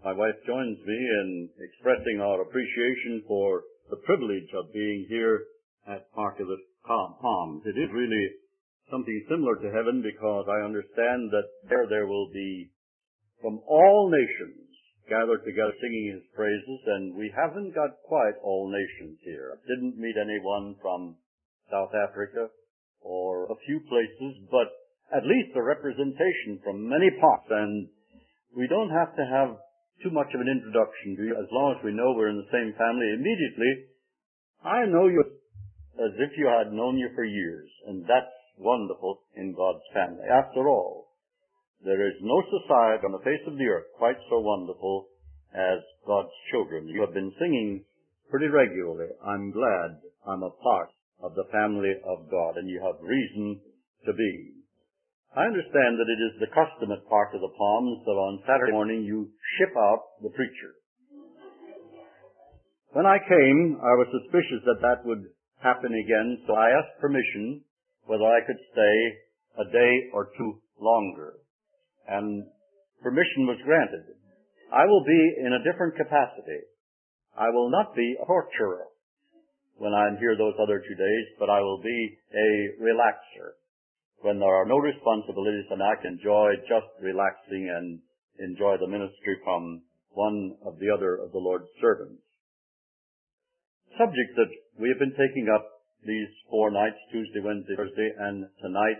my wife joins me in expressing our appreciation for the privilege of being here at Park of the Palms. It is really something similar to heaven, because I understand that there will be from all nations gathered together singing His praises, and we haven't got quite all nations here. I didn't meet anyone from South Africa or a few places, but at least a representation from many parts, and we don't have to have too much of an introduction to you. As long as we know we're in the same family, immediately I know you as if you had known you for years, and that's wonderful in God's family. After all, there is no society on the face of the earth quite so wonderful as God's children. You have been singing pretty regularly, "I'm glad I'm a part of the family of God," and you have reason to be. I understand that it is the custom at Park of the Palms that on Saturday morning you ship out the preacher. When I came, I was suspicious that that would happen again, so I asked permission whether I could stay a day or two longer. And permission was granted. I will be in a different capacity. I will not be a torturer when I'm here those other 2 days, but I will be a relaxer when there are no responsibilities, and I can enjoy just relaxing and enjoy the ministry from one of the other of the Lord's servants. Subject that we have been taking up these 4 nights, Tuesday, Wednesday, Thursday, and tonight.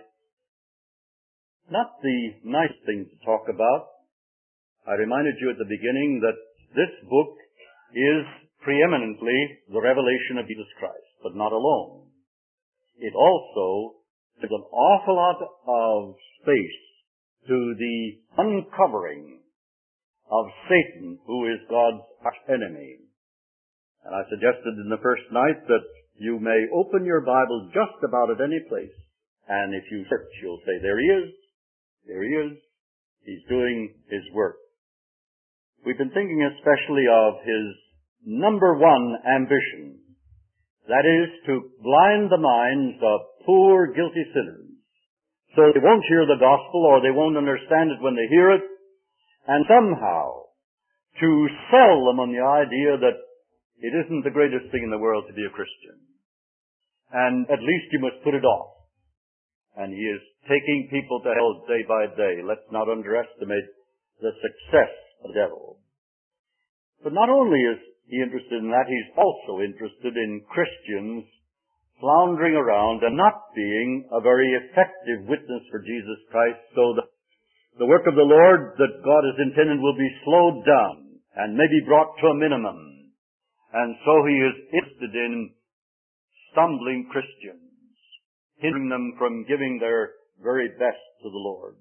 Not the nice thing to talk about. I reminded you at the beginning that this book is preeminently the revelation of Jesus Christ, but not alone. It also gives an awful lot of space to the uncovering of Satan, who is God's arch-enemy. And I suggested in the first night that you may open your Bible just about at any place, and if you search, you'll say, there he is. There he is. He's doing his work. We've been thinking especially of his number one ambition. That is to blind the minds of poor, guilty sinners, so they won't hear the gospel, or they won't understand it when they hear it, and somehow to sell them on the idea that it isn't the greatest thing in the world to be a Christian, and at least you must put it off. And he is taking people to hell day by day. Let's not underestimate the success of the devil. But not only is he interested in that, he's also interested in Christians floundering around and not being a very effective witness for Jesus Christ, so that the work of the Lord that God has intended will be slowed down and maybe brought to a minimum. And so he is interested in stumbling Christians, hindering them from giving their very best to the Lord.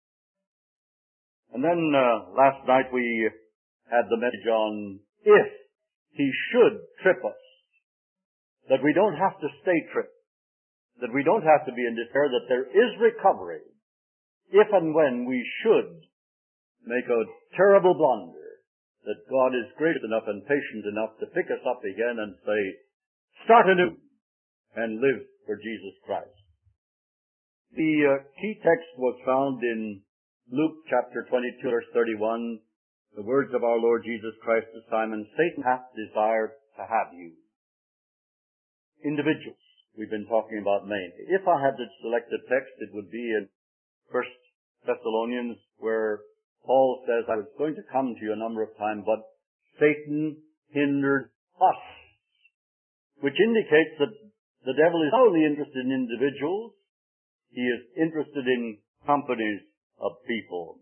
And then last night we had the message on if he should trip us, that we don't have to stay tripped, that we don't have to be in despair, that there is recovery if and when we should make a terrible blunder, that God is gracious enough and patient enough to pick us up again and say, start anew and live for Jesus Christ. The key text was found in Luke chapter 22, verse 31, the words of our Lord Jesus Christ to Simon, Satan hath desired to have you. Individuals we've been talking about mainly. If I had to select a text, it would be in 1 Thessalonians, where Paul says, I was going to come to you a number of times, but Satan hindered us, which indicates that the devil is not only interested in individuals, he is interested in companies of people.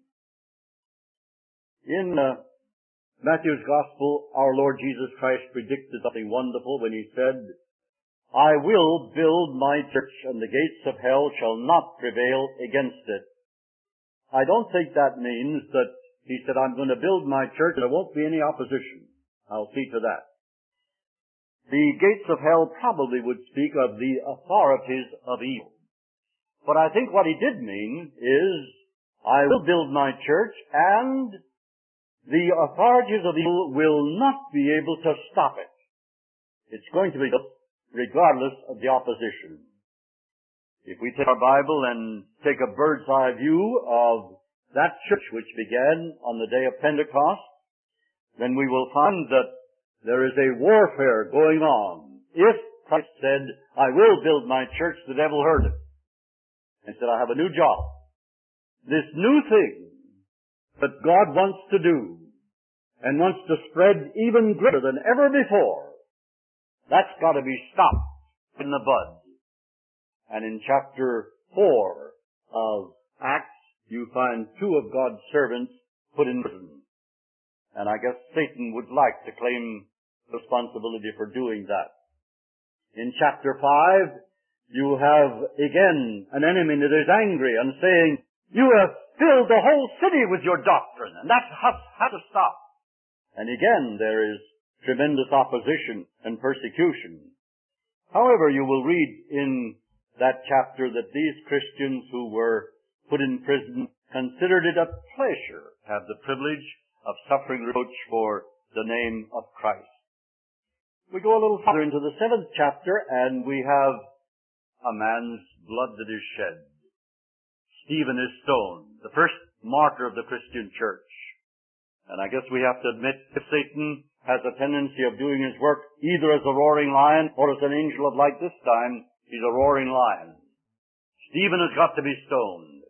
In Matthew's Gospel, our Lord Jesus Christ predicted something wonderful when he said, I will build my church, and the gates of hell shall not prevail against it. I don't think that means that he said, I'm going to build my church and there won't be any opposition. I'll see to that. The gates of hell probably would speak of the authorities of evil. But I think what he did mean is, I will build my church and the authorities of evil will not be able to stop it. It's going to be built regardless of the opposition. If we take our Bible and take a bird's eye view of that church which began on the day of Pentecost, then we will find that there is a warfare going on. If Christ said, I will build my church, the devil heard it. And said, I have a new job. This new thing that God wants to do and wants to spread even greater than ever before, that's got to be stopped in the bud. And in chapter 4 of Acts, you find 2 of God's servants put in prison. And I guess Satan would like to claim responsibility for doing that. In chapter 5, you have again an enemy that is angry and saying, you have filled the whole city with your doctrine, and that has to stop. And again, there is tremendous opposition and persecution. However, you will read in that chapter that these Christians who were put in prison considered it a pleasure to have the privilege of suffering reproach for the name of Christ. We go a little further into the 7th chapter, and we have a man's blood that is shed. Stephen is stoned, the first martyr of the Christian church. And I guess we have to admit that Satan has a tendency of doing his work either as a roaring lion or as an angel of light. This time, he's a roaring lion. Stephen has got to be stoned.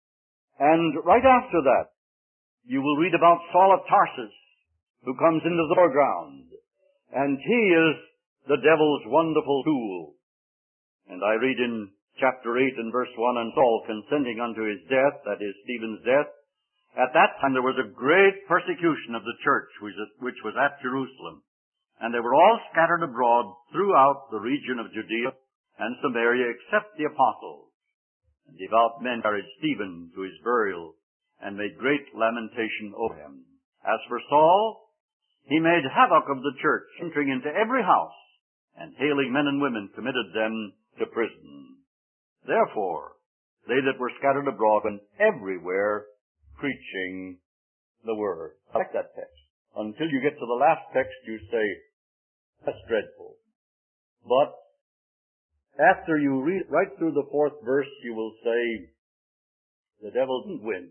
And right after that, you will read about Saul of Tarsus, who comes into the foreground. And he is the devil's wonderful tool. And I read in chapter 8 and verse 1, and Saul consenting unto his death, that is Stephen's death, at that time there was a great persecution of the church which was at Jerusalem. And they were all scattered abroad throughout the region of Judea and Samaria except the apostles. And devout men carried Stephen to his burial and made great lamentation over him. As for Saul, he made havoc of the church, entering into every house, and hailing men and women committed them to prison. Therefore, they that were scattered abroad went everywhere preaching the word. I like that text. Until you get to the last text, you say, that's dreadful. But after you read right through the 4th verse, you will say, the devil didn't win.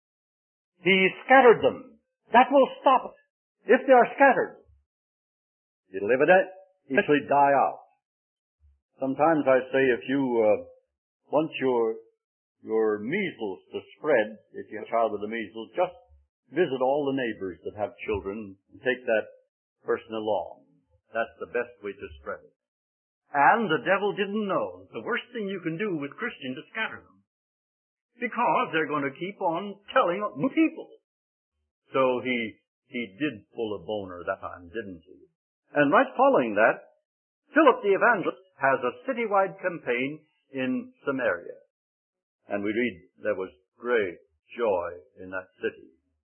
He scattered them. That will stop it. If they are scattered, it'll eventually die out. Sometimes I say if you want your measles to spread, if you have a child with the measles, just visit all the neighbors that have children and take that person along. That's the best way to spread it. And the devil didn't know the worst thing you can do with Christians is scatter them. Because they're going to keep on telling new people. So he did pull a boner that time, didn't he? And right following that, Philip the evangelist has a citywide campaign in Samaria. And we read there was great joy in that city.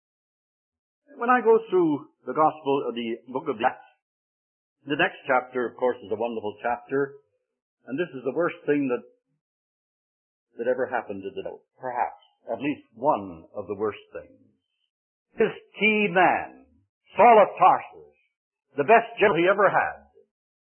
When I go through the gospel of the book of Acts, the next chapter, of course, is a wonderful chapter. And this is the worst thing that ever happened to the devil. Perhaps, at least one of the worst things. His key man, Saul of Tarsus, the best general he ever had,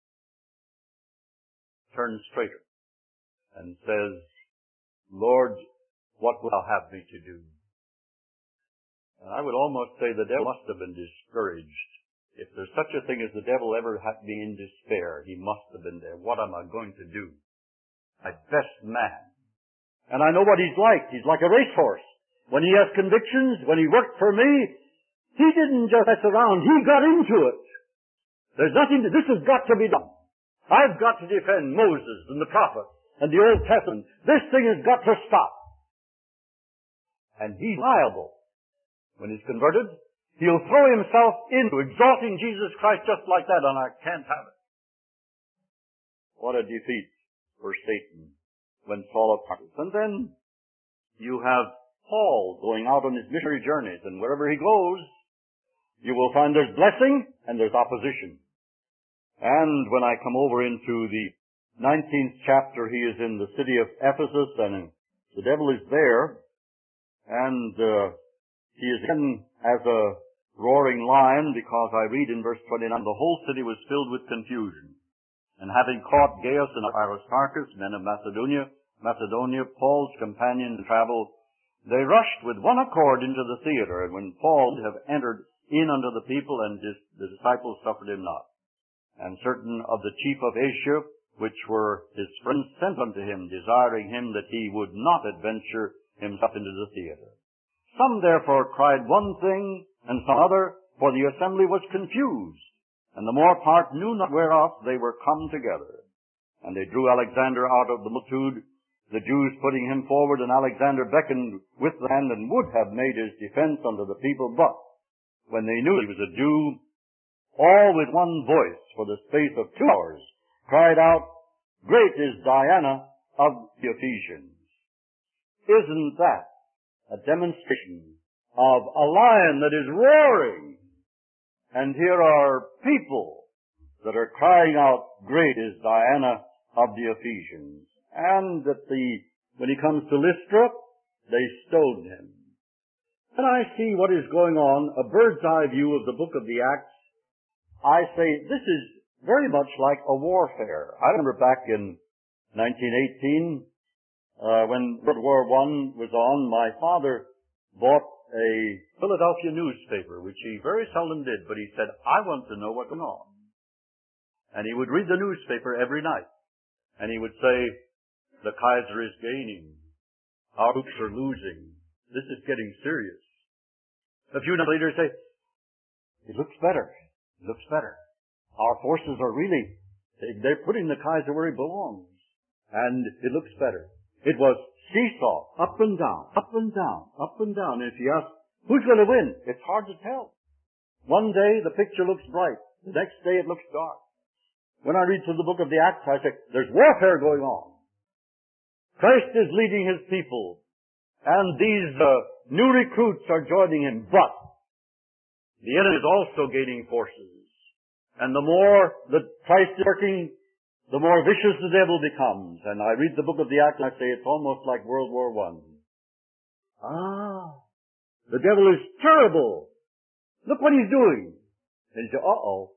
turns traitor and says, Lord, what wilt thou have me to do? And I would almost say the devil must have been discouraged. If there's such a thing as the devil ever had been in despair, he must have been there. What am I going to do? My best man. And I know what he's like. He's like a racehorse. When he has convictions, when he worked for me, he didn't just mess around. He got into it. There's nothing to, this has got to be done. I've got to defend Moses and the prophets and the Old Testament. This thing has got to stop. And he's liable. When he's converted, he'll throw himself into exalting Jesus Christ just like that, and I can't have it. What a defeat for Satan when Saul of Tarsus. And then you have Paul going out on his missionary journeys, and wherever he goes, you will find there's blessing and there's opposition. And when I come over into the 19th chapter, he is in the city of Ephesus, and the devil is there, and he is in as a roaring lion, because I read in verse 29, the whole city was filled with confusion. And having caught Gaius and Aristarchus, men of Macedonia, Paul's companions in travel, they rushed with one accord into the theater, and when Paul had entered in unto the people, and the disciples suffered him not. And certain of the chief of Asia, which were his friends, sent unto him, desiring him that he would not adventure himself into the theater. Some therefore cried one thing, and some other, for the assembly was confused, and the more part knew not whereof they were come together. And they drew Alexander out of the multitude, the Jews putting him forward, and Alexander beckoned with the hand, and would have made his defense unto the people, but when they knew he was a Jew, all with one voice, for the space of 2 hours, cried out, Great is Diana of the Ephesians. Isn't that a demonstration of a lion that is roaring? And here are people that are crying out, Great is Diana of the Ephesians. And when he comes to Lystra, they stoned him. When I see what is going on, a bird's eye view of the book of the Acts, I say this is very much like a warfare. I remember back in 1918, when World War I was on, my father bought a Philadelphia newspaper, which he very seldom did, but he said, I want to know what's going on. And he would read the newspaper every night. And he would say, the Kaiser is gaining. Our troops are losing. This is getting serious. A few nights later, he'd say, it looks better. It looks better. Our forces are really, they're putting the Kaiser where he belongs. And it looks better. It was seesaw, up and down, up and down, up and down. And if you ask, who's going to win? It's hard to tell. One day the picture looks bright. The next day it looks dark. When I read through the book of the Acts, I say, there's warfare going on. Christ is leading his people. And these new recruits are joining him. But the enemy is also gaining forces. And the more that Christ is working, the more vicious the devil becomes. And I read the book of the Acts and I say it's almost like World War I. The devil is terrible. Look what he's doing. And you say, uh-oh.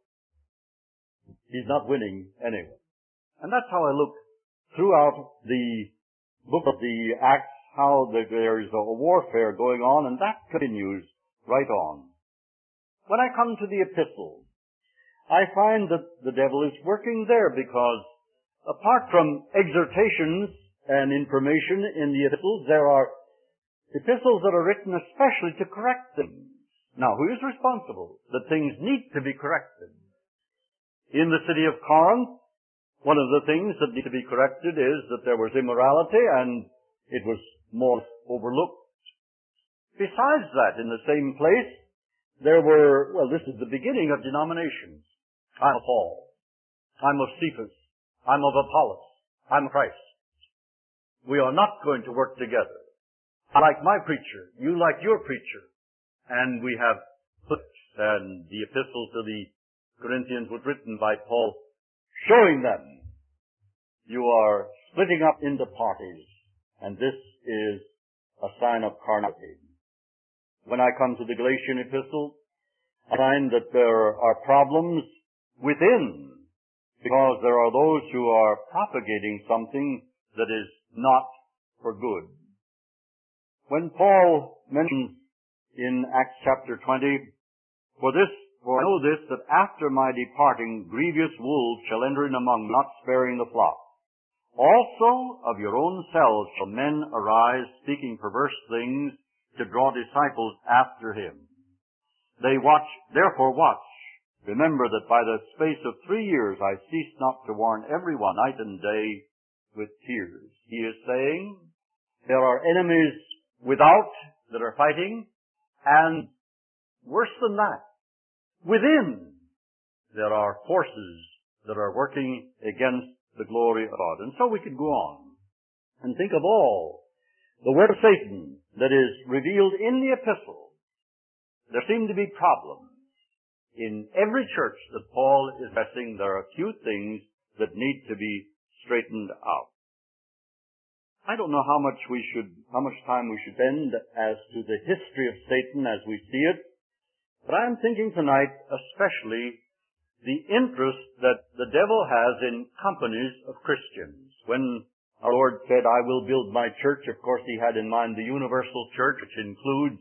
He's not winning anyway. And that's how I look throughout the book of the Acts, how there is a warfare going on, and that continues right on. When I come to the epistles, I find that the devil is working there because apart from exhortations and information in the epistles, there are epistles that are written especially to correct things. Now, who is responsible that things need to be corrected? In the city of Corinth, one of the things that need to be corrected is that there was immorality and it was more overlooked. Besides that, in the same place, there were, this is the beginning of denominations. I'm of Paul. I'm of Cephas. I'm of Apollos. I'm of Christ. We are not going to work together. I like my preacher. You like your preacher. And we have books, and the epistle to the Corinthians was written by Paul, showing them you are splitting up into parties, and this is a sign of carnality. When I come to the Galatian epistle, I find that there are problems within, because there are those who are propagating something that is not for good. When Paul mentions in Acts chapter 20, For I know this, that after my departing, grievous wolves shall enter in among, not sparing the flock. Also of your own selves shall men arise, speaking perverse things, to draw disciples after him. Therefore watch. Remember that by the space of 3 years I ceased not to warn everyone night and day with tears. He is saying there are enemies without that are fighting, and worse than that, within there are forces that are working against the glory of God. And so we could go on and think of all the word of Satan that is revealed in the epistle. There seem to be problems. In every church that Paul is addressing, there are a few things that need to be straightened out. I don't know how much time we should spend as to the history of Satan as we see it, but I'm thinking tonight especially the interest that the devil has in companies of Christians. When our Lord said, I will build my church, of course he had in mind the universal church, which includes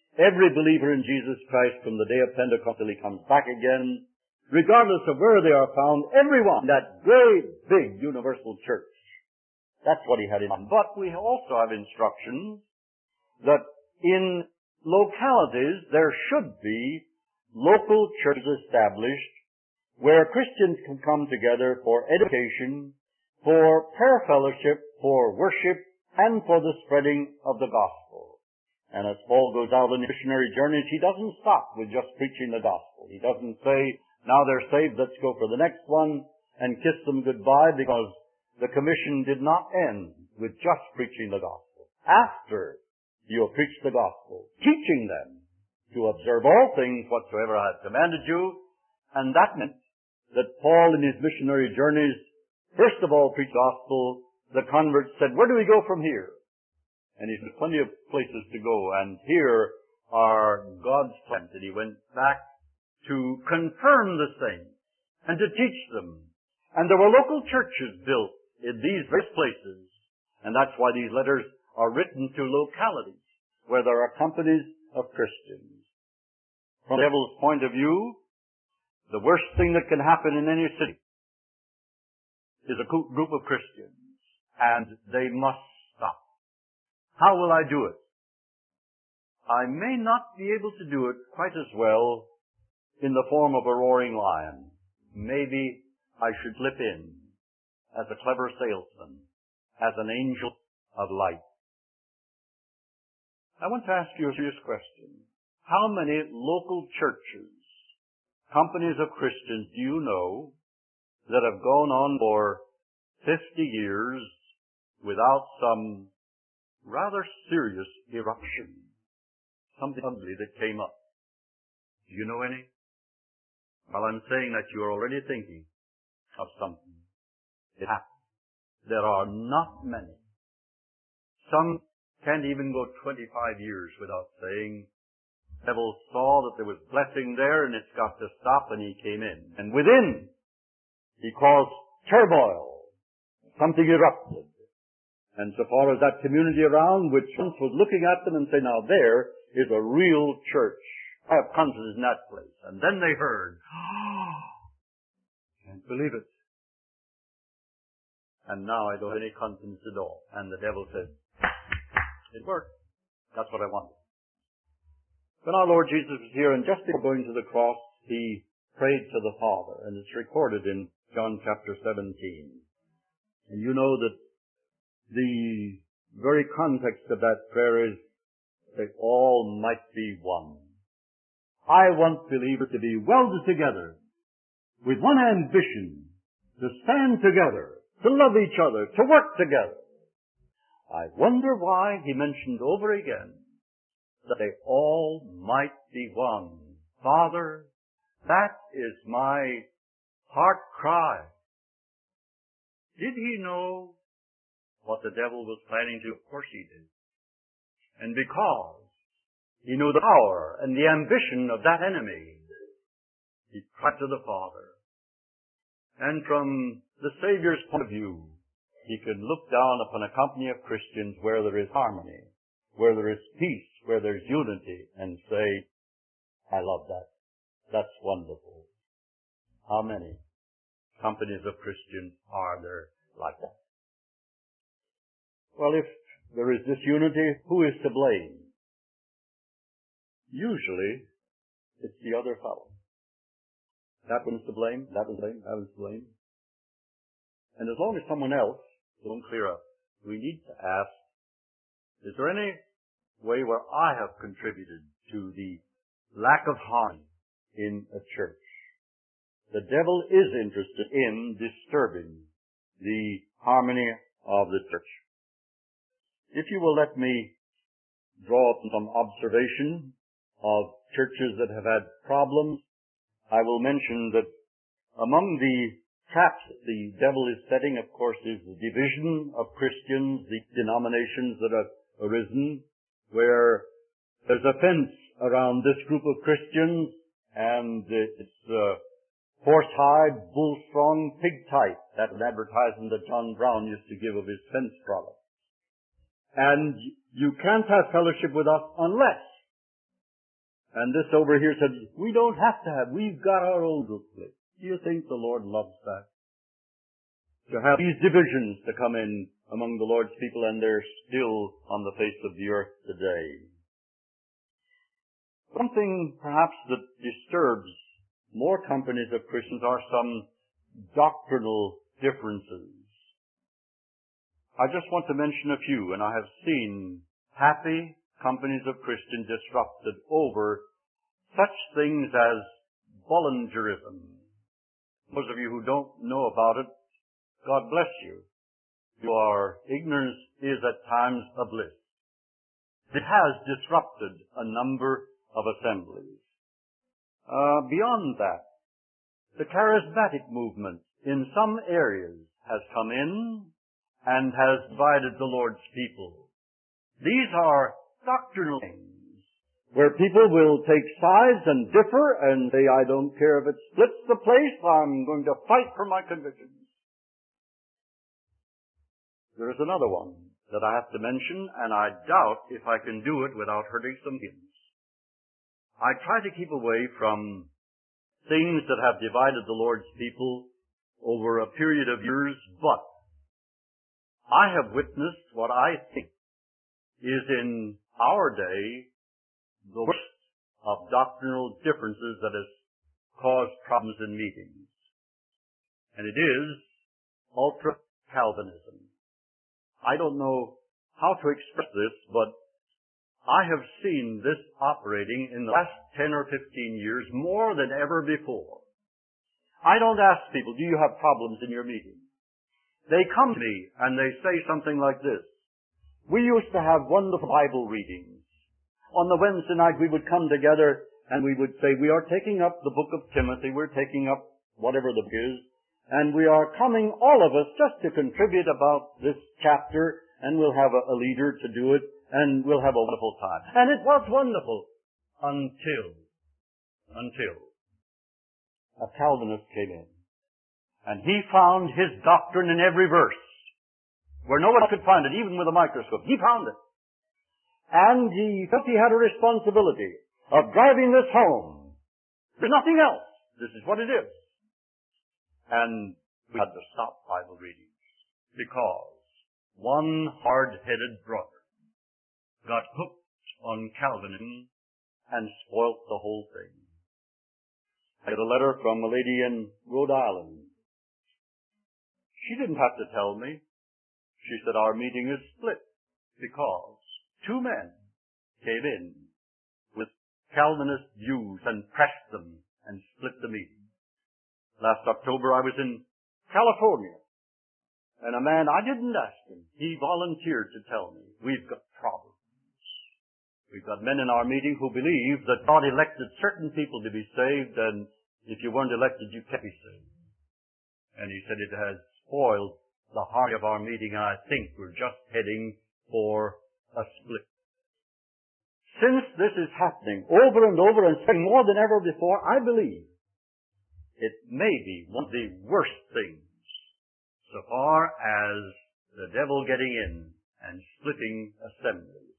every believer in Jesus Christ from the day of Pentecost till he comes back again, regardless of where they are found, everyone, that great, big, universal church. That's what he had in mind. But we also have instructions that in localities there should be local churches established where Christians can come together for education, for prayer fellowship, for worship, and for the spreading of the gospel. And as Paul goes out on missionary journeys, he doesn't stop with just preaching the gospel. He doesn't say, now they're saved, let's go for the next one and kiss them goodbye, because the commission did not end with just preaching the gospel. After you have preached the gospel, teaching them to observe all things whatsoever I have commanded you, and that meant that Paul in his missionary journeys first of all preached the gospel. The converts said, where do we go from here? And he said, plenty of places to go, and here are God's plans. And he went back to confirm the saints and to teach them. And there were local churches built in these various places, and that's why these letters are written to localities where there are companies of Christians. From the devil's point of view, the worst thing that can happen in any city is a group of Christians, and they must stop. How will I do it? I may not be able to do it quite as well in the form of a roaring lion. Maybe I should slip in as a clever salesman, as an angel of light. I want to ask you a serious question. How many local churches, companies of Christians, do you know that have gone on for 50 years without some rather serious eruption? Something ugly that came up. Do you know any? Well, I'm saying that you're already thinking of something. It happened. There are not many. Some can't even go 25 years without saying, the devil saw that there was blessing there and it's got to stop, and he came in. And within, he caused turmoil. Something erupted. And so far as that community around, which once was looking at them and saying, now there is a real church. I have confidence in that place. And then they heard, can't believe it. And now I don't have any confidence at all. And the devil said, it worked. That's what I wanted. When our Lord Jesus was here, and just before going to the cross, he prayed to the Father. And it's recorded in John chapter 17. And you know that the very context of that prayer is that all might be one. I want believers to be welded together with one ambition, to stand together, to love each other, to work together. I wonder why he mentioned over again that they all might be one. Father, that is my heart cry. Did he know what the devil was planning to? Of course he did. And because he knew the power and the ambition of that enemy, he cried to the Father. And from the Savior's point of view, he can look down upon a company of Christians where there is harmony, where there is peace, where there is unity, and say, I love that. That's wonderful. How many companies of Christians are there like that? Well, if there is disunity, who is to blame? Usually, it's the other fellow. That one's to blame, that one's to blame, that one's to blame. And as long as someone else don't clear up, we need to ask, is there any way where I have contributed to the lack of harmony in a church? The devil is interested in disturbing the harmony of the church. If you will let me draw up some observation of churches that have had problems, I will mention that among the traps the devil is setting, of course, is the division of Christians, the denominations that have arisen, where there's a fence around this group of Christians, and it's horse-hide, bull-strong, pig-tight. That's an advertisement that John Brown used to give of his fence product. And you can't have fellowship with us unless And this over here said, we don't have to have, we've got our own little split. Do you think the Lord loves that? To have these divisions to come in among the Lord's people, and they're still on the face of the earth today. Something perhaps that disturbs more companies of Christians are some doctrinal differences. I just want to mention a few, and I have seen happy companies of Christians disrupted over such things as voluntarism. Those of you who don't know about it, God bless you. Your ignorance is at times a bliss. It has disrupted a number of assemblies. Beyond that, the charismatic movement in some areas has come in and has divided the Lord's people. These are doctrinal things where people will take sides and differ and say, I don't care if it splits the place, I'm going to fight for my convictions. There is another one that I have to mention, and I doubt if I can do it without hurting some feelings. I try to keep away from things that have divided the Lord's people over a period of years, but I have witnessed what I think is in our day the worst of doctrinal differences that has caused problems in meetings. And it is ultra-Calvinism. I don't know how to express this, but I have seen this operating in the last 10 or 15 years more than ever before. I don't ask people, do you have problems in your meeting? They come to me and they say something like this. We used to have wonderful Bible readings. On the Wednesday night we would come together and we would say, we are taking up the book of Timothy, we're taking up whatever the book is, and we are coming, all of us, just to contribute about this chapter, and we'll have a leader to do it, and we'll have a wonderful time. And it was wonderful until a Calvinist came in. And he found his doctrine in every verse, where no one could find it, even with a microscope. He found it. And he felt he had a responsibility of driving this home. There's nothing else. This is what it is. And we had to stop Bible readings because one hard-headed brother got hooked on Calvinism and spoilt the whole thing. I got a letter from a lady in Rhode Island. She didn't have to tell me. She said, our meeting is split because two men came in with Calvinist views and pressed them and split the meeting. Last October I was in California, and a man, I didn't ask him, he volunteered to tell me, we've got problems. We've got men in our meeting who believe that God elected certain people to be saved, and if you weren't elected, you can't be saved. And he said it has spoiled the heart of our meeting, and I think we're just heading for a split. Since this is happening over and over and more than ever before, I believe it may be one of the worst things so far as the devil getting in and splitting assemblies.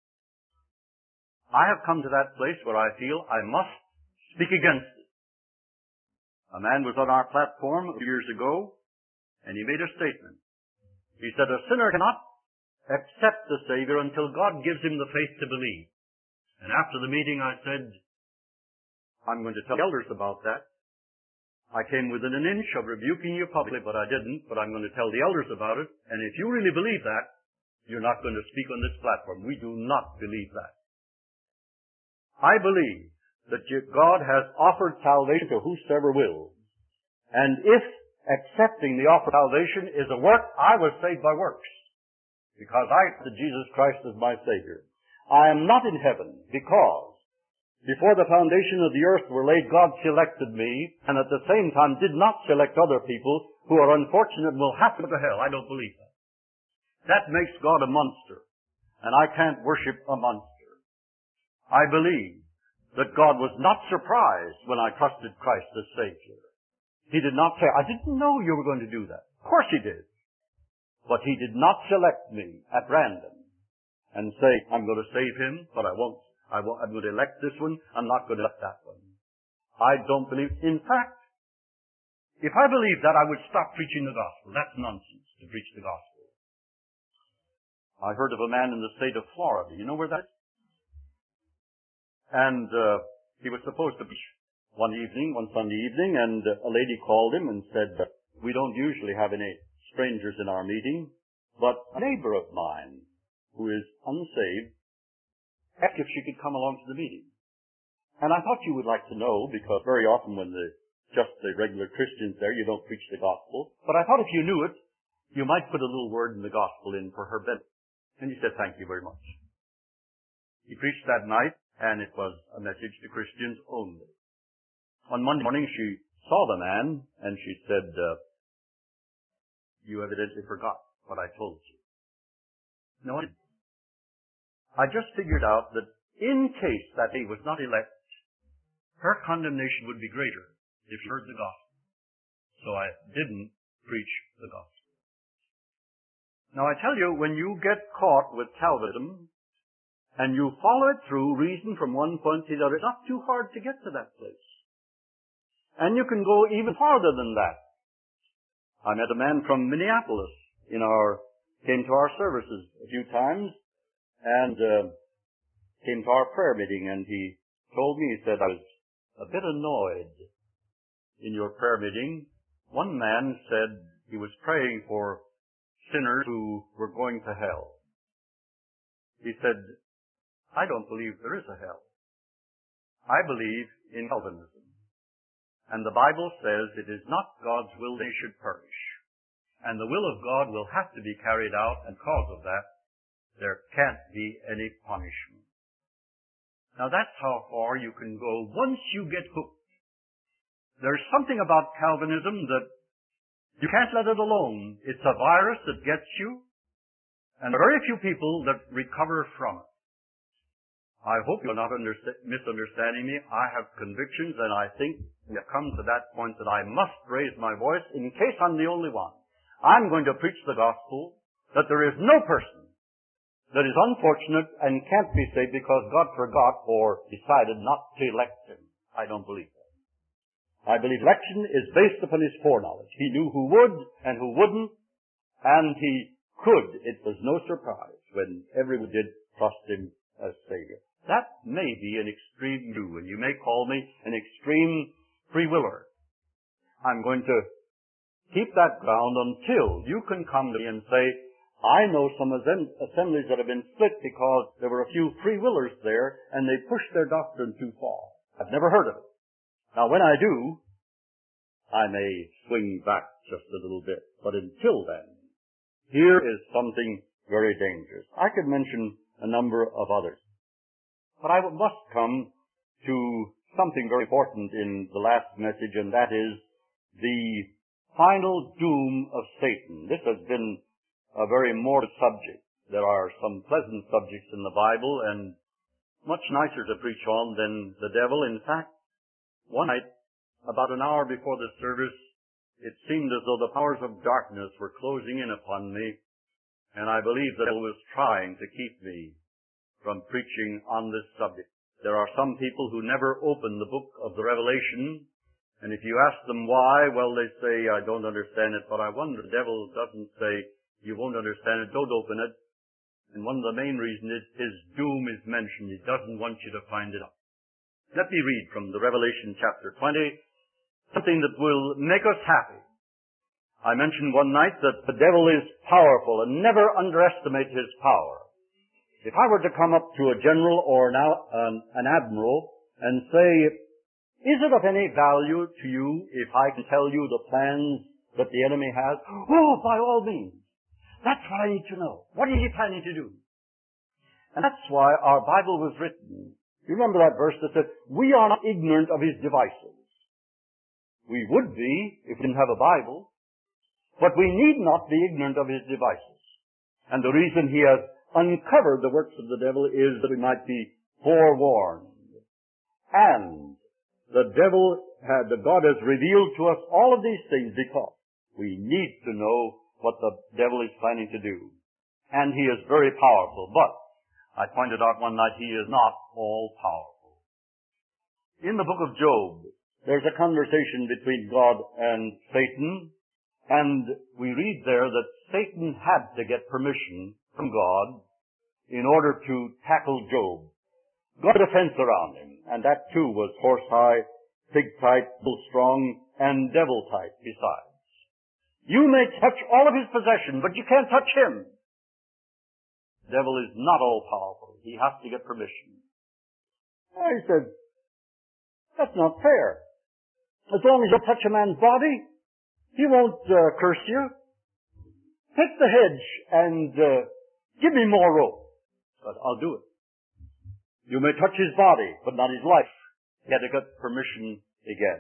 I have come to that place where I feel I must speak against it. A man was on our platform a few years ago, and he made a statement. He said, a sinner cannot accept the Savior until God gives him the faith to believe. And after the meeting I said, I'm going to tell the elders about that. I came within an inch of rebuking you publicly, but I didn't. But I'm going to tell the elders about it. And if you really believe that, you're not going to speak on this platform. We do not believe that. I believe that God has offered salvation to whosoever wills. And if accepting the offer of salvation is a work, I was saved by works. Because I accepted Jesus Christ as my Savior. I am not in heaven because before the foundation of the earth were laid, God selected me, and at the same time did not select other people who are unfortunate and will have to go to hell. I don't believe that. That makes God a monster, and I can't worship a monster. I believe that God was not surprised when I trusted Christ as Savior. He did not say, I didn't know you were going to do that. Of course He did. But He did not select me at random and say, I'm going to save him, but I won't. I'm going to elect this one. I'm not going to elect that one. I don't believe. In fact, if I believed that, I would stop preaching the gospel. That's nonsense to preach the gospel. I heard of a man in the state of Florida. You know where that is? And he was supposed to preach one Sunday evening, and a lady called him and said, we don't usually have any strangers in our meeting, but a neighbor of mine who is unsaved asked if she could come along to the meeting. And I thought you would like to know, because very often when just the regular Christians there, you don't preach the gospel. But I thought if you knew it, you might put a little word in the gospel in for her benefit. And he said, thank you very much. He preached that night, and it was a message to Christians only. On Monday morning, she saw the man, and she said, you evidently forgot what I told you. No, I didn't. I just figured out that in case that he was not elect, her condemnation would be greater if she heard the gospel. So I didn't preach the gospel. Now I tell you, when you get caught with Calvinism, and you follow it through, reason from one point to the other, it's not too hard to get to that place. And you can go even farther than that. I met a man from Minneapolis came to our services a few times, and came to our prayer meeting, and he told me, he said, I was a bit annoyed in your prayer meeting. One man said he was praying for sinners who were going to hell. He said, I don't believe there is a hell. I believe in Calvinism. And the Bible says it is not God's will they should perish. And the will of God will have to be carried out, and because of that, there can't be any punishment. Now that's how far you can go once you get hooked. There's something about Calvinism that you can't let it alone. It's a virus that gets you, and very few people that recover from it. I hope you're not misunderstanding me. I have convictions, and I think we have come to that point that I must raise my voice in case I'm the only one. I'm going to preach the gospel that there is no person that is unfortunate and can't be saved because God forgot or decided not to elect him. I don't believe that. I believe election is based upon his foreknowledge. He knew who would and who wouldn't, and he could. It was no surprise when everyone did trust him as Savior. That may be an extreme view, and you may call me an extreme free willer. I'm going to keep that ground until you can come to me and say, I know some assemblies that have been split because there were a few free willers there, and they pushed their doctrine too far. I've never heard of it. Now, when I do, I may swing back just a little bit. But until then, here is something very dangerous. I could mention a number of others. But I must come to something very important in the last message, and that is the final doom of Satan. This has been a very morbid subject. There are some pleasant subjects in the Bible, and much nicer to preach on than the devil. In fact, one night, about an hour before the service, it seemed as though the powers of darkness were closing in upon me, and I believe the devil was trying to keep me from preaching on this subject. There are some people who never open the book of the Revelation, and if you ask them why, well, they say, I don't understand it, but I wonder, the devil doesn't say, you won't understand it, don't open it. And one of the main reasons is his doom is mentioned. He doesn't want you to find it out. Let me read from the Revelation chapter 20, something that will make us happy. I mentioned one night that the devil is powerful, and never underestimate his power. If I were to come up to a general or an admiral and say, is it of any value to you if I can tell you the plans that the enemy has? Oh, by all means. That's what I need to know. What is he planning to do? And that's why our Bible was written. You remember that verse that said, we are not ignorant of his devices. We would be if we didn't have a Bible. But we need not be ignorant of his devices. And the reason he has uncovered the works of the devil is that we might be forewarned. And the God has revealed to us all of these things because we need to know what the devil is planning to do. And he is very powerful. But I pointed out one night he is not all-powerful. In the book of Job, there's a conversation between God and Satan, and we read there that Satan had to get permission from God in order to tackle Job. God had a fence around him, and that too was horse-high, pig-type, bull-strong, and devil-type besides. You may touch all of his possession, but you can't touch him. The devil is not all-powerful. He has to get permission. I said, that's not fair. As long as you touch a man's body, he won't curse you. Take the hedge and give me more rope. But I'll do it. You may touch his body, but not his life. He had to get permission again.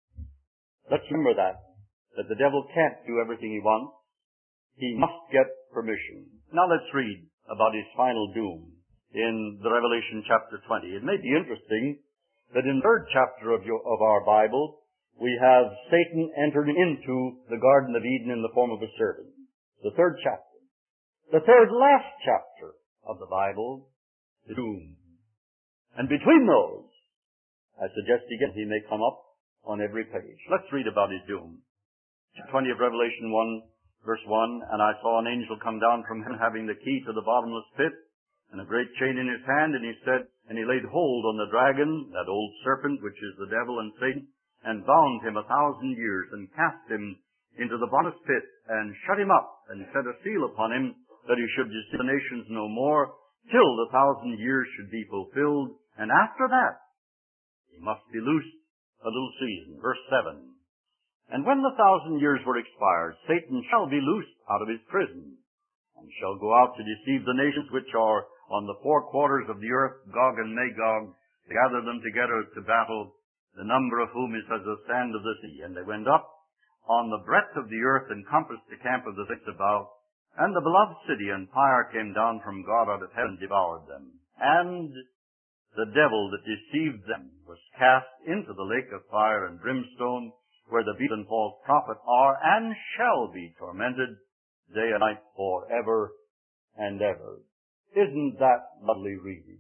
Let's remember that the devil can't do everything he wants. He must get permission. Now let's read about his final doom in the Revelation chapter 20. It may be interesting that in the third chapter of our Bible, we have Satan entering into the Garden of Eden in the form of a serpent. The third chapter. The third last chapter of the Bible, the doom. And between those, I suggest again he may come up on every page. Let's read about his doom. Chapter 20 of Revelation 1, verse 1, and I saw an angel come down from heaven having the key to the bottomless pit and a great chain in his hand, and he said, and he laid hold on the dragon, that old serpent, which is the devil and Satan, and bound him 1,000 years, and cast him into the bottomless pit, and shut him up, and set a seal upon him, that he should deceive the nations no more, till the 1,000 years should be fulfilled, and after that he must be loosed a little season. Verse 7. And when the 1,000 years were expired, Satan shall be loosed out of his prison, and shall go out to deceive the nations which are on the four quarters of the earth, Gog and Magog, to gather them together to battle, the number of whom is as the sand of the sea. And they went up on the breadth of the earth, and compassed the camp of the saints about, and the beloved city and fire came down from God out of heaven and devoured them. And the devil that deceived them was cast into the lake of fire and brimstone, where the beast and false prophet are and shall be tormented day and night forever and ever. Isn't that lovely reading?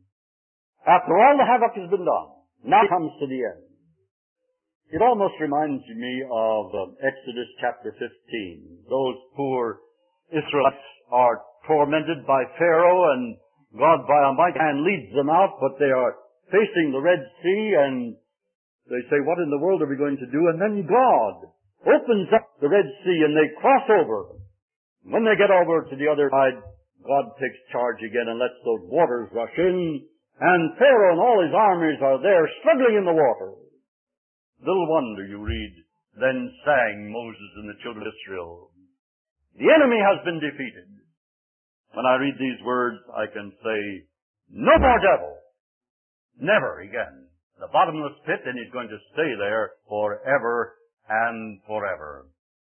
After all the havoc has been done, now it comes to the end. It almost reminds me of Exodus chapter 15. Those poor Israelites are tormented by Pharaoh, and God by a mighty hand leads them out, but they are facing the Red Sea, and they say, what in the world are we going to do? And then God opens up the Red Sea, and they cross over. When they get over to the other side, God takes charge again and lets those waters rush in, and Pharaoh and all his armies are there struggling in the water. Little wonder, you read, then sang Moses and the children of Israel, the enemy has been defeated. When I read these words, I can say, no more devil. Never again. The bottomless pit, and he's going to stay there forever and forever.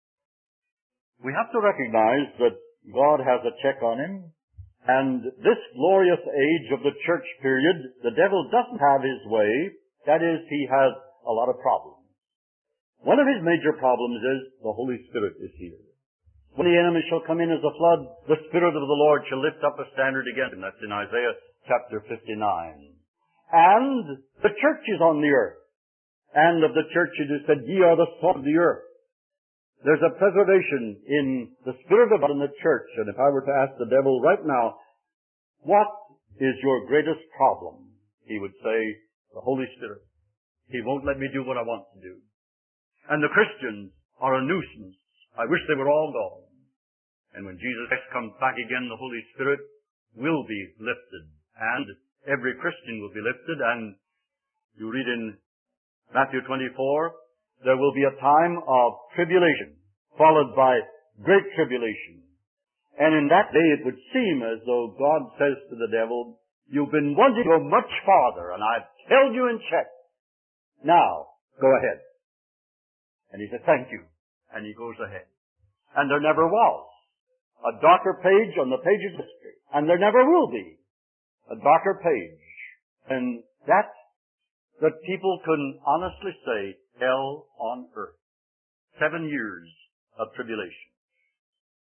We have to recognize that God has a check on him, and this glorious age of the church period, the devil doesn't have his way. That is, he has a lot of problems. One of his major problems is the Holy Spirit is here. When the enemy shall come in as a flood, the Spirit of the Lord shall lift up a standard against him. That's in Isaiah chapter 59. And the church is on the earth. And of the church it is said, ye are the salt of the earth. There's a preservation in the Spirit of God in the church. And if I were to ask the devil right now, what is your greatest problem? He would say, the Holy Spirit. He won't let me do what I want to do. And the Christians are a nuisance. I wish they were all gone. And when Jesus Christ comes back again, the Holy Spirit will be lifted. And every Christian will be lifted. And you read in Matthew 24, there will be a time of tribulation, followed by great tribulation. And in that day it would seem as though God says to the devil, you've been wanting to go much farther, and I've held you in check. Now, go ahead. And he said, thank you. And he goes ahead. And there never was a darker page on the page of history. And there never will be a darker page. And that people can honestly say, hell on earth. 7 years of tribulation.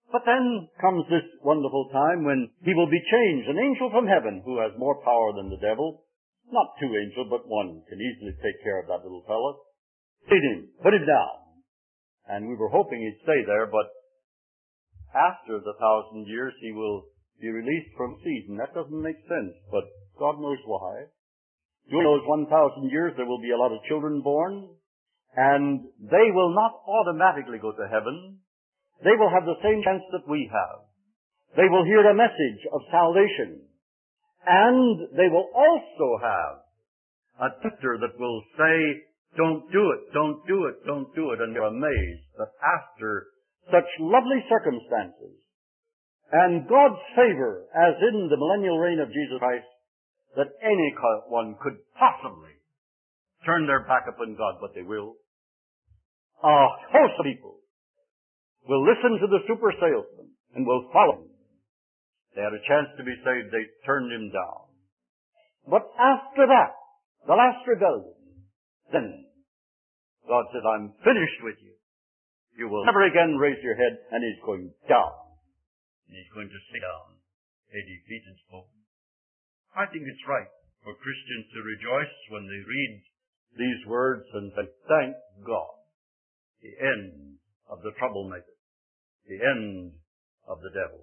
But then comes this wonderful time when he will be changed, an angel from heaven who has more power than the devil. Not two angels, but one can easily take care of that little fellow. Feed him, put him down. And we were hoping he'd stay there, but after the 1,000 years he will be released from season. That doesn't make sense, but God knows why. During those 1,000 years there will be a lot of children born, and they will not automatically go to heaven. They will have the same chance that we have. They will hear the message of salvation. And they will also have a tutor that will say, don't do it, don't do it, don't do it. And they're amazed that after such lovely circumstances and God's favor, as in the millennial reign of Jesus Christ, that anyone could possibly turn their back upon God, but they will. A host of people will listen to the super salesman and will follow him. They had a chance to be saved, they turned him down. But after that, the last rebellion, then God said, I'm finished with you. You will never again raise your head, and he's going down. And he's going to sit down, a defeated foe. I think it's right for Christians to rejoice when they read these words and say, thank God. The end of the troublemaker. The end of the devil.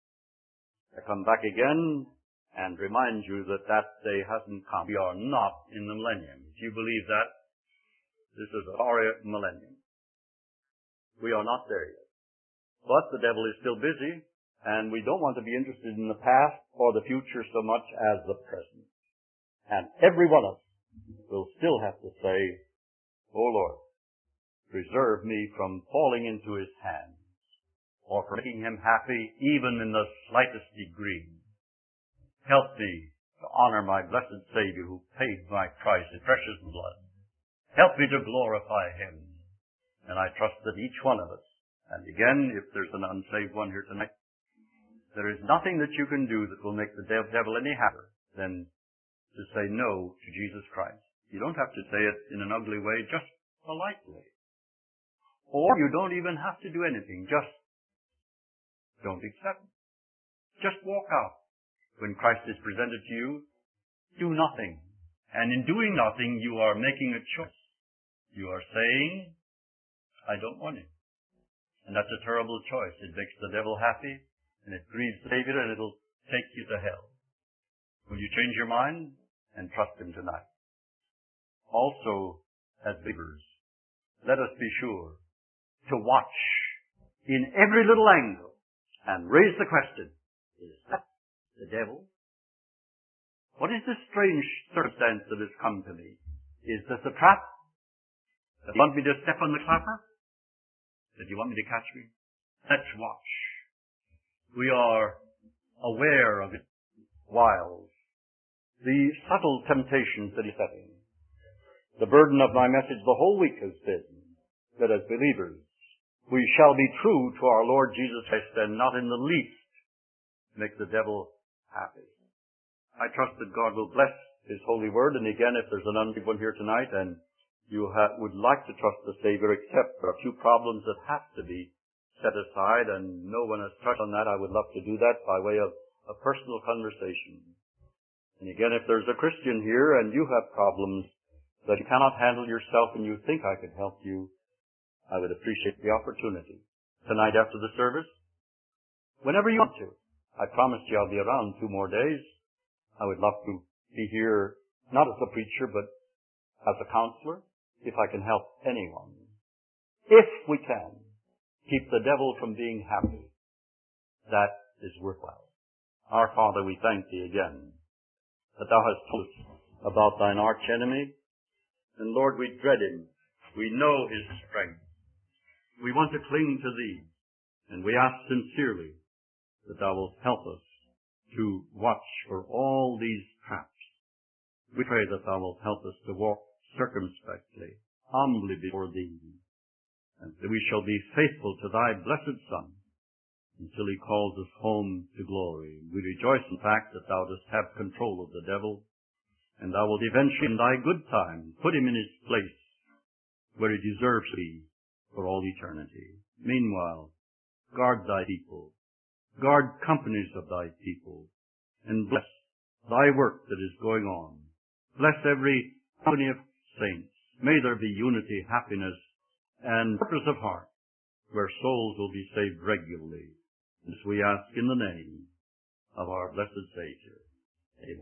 I come back again and remind you that that day hasn't come. We are not in the millennium. If you believe that, this is a horrid millennium. We are not there yet. But the devil is still busy, and we don't want to be interested in the past or the future so much as the present. And every one of us will still have to say, O Lord, preserve me from falling into his hands, or for making him happy even in the slightest degree. Help me to honor my blessed Savior who paid my price in precious blood. Help me to glorify him. And I trust that each one of us, and again, if there's an unsaved one here tonight, there is nothing that you can do that will make the devil any happier than to say no to Jesus Christ. You don't have to say it in an ugly way, just politely. Or you don't even have to do anything, just don't accept it. Just walk out. When Christ is presented to you, do nothing. And in doing nothing, you are making a choice. You are saying, I don't want it. And that's a terrible choice. It makes the devil happy, and it grieves the Savior, and it'll take you to hell. Will you change your mind and trust him tonight? Also, as believers, let us be sure to watch in every little angle and raise the question, is that the devil? What is this strange circumstance that has come to me? Is this a trap? Do you want me to step on the clapper? Do you want me to catch me? Let's watch. We are aware of its wiles, the subtle temptations that he's setting. The burden of my message the whole week has been that as believers, we shall be true to our Lord Jesus Christ and not in the least make the devil happy. I trust that God will bless his holy word. And again, if there's an unsaved one here tonight and you would like to trust the Savior, except for a few problems that have to be set aside, and no one has touched on that, I would love to do that by way of a personal conversation. And again, if there's a Christian here and you have problems that you cannot handle yourself and you think I could help you, I would appreciate the opportunity. Tonight after the service, whenever you want to. I promise you I'll be around 2 more days. I would love to be here, not as a preacher, but as a counselor, if I can help anyone. If we can keep the devil from being happy, that is worthwhile. Our Father, we thank thee again that thou hast told us about thine arch enemy. And Lord, we dread him. We know his strength. We want to cling to thee. And we ask sincerely that thou wilt help us to watch for all these traps. We pray that thou wilt help us to walk circumspectly, humbly before thee, and that we shall be faithful to thy blessed Son until he calls us home to glory. We rejoice in the fact that thou dost have control of the devil, and thou wilt eventually in thy good time put him in his place where he deserves to be for all eternity. Meanwhile, guard thy people, guard companies of thy people, and bless thy work that is going on. Bless every company of saints. May there be unity, happiness, and purpose of heart, where souls will be saved regularly. This we ask in the name of our blessed Savior.